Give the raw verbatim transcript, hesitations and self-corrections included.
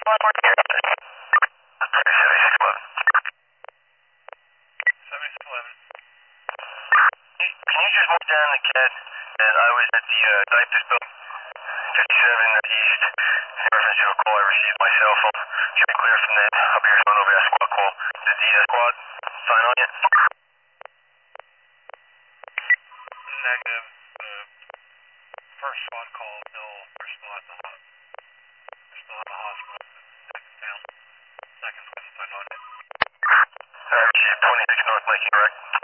seventy-six eleven. Can you just mark down the cat that I was at the uh, diapers building? fifty-seven East. In reference to a call I received my cell phone. Should be clear from that. I'll be responding over that squad call. Did the uh, squad sign on yet? Negative. Uh, first squad call, still, they're still at the hospital. They're still at the hospital. Second down. Second squad signed on yet. Alright, twenty-six North Lake, correct?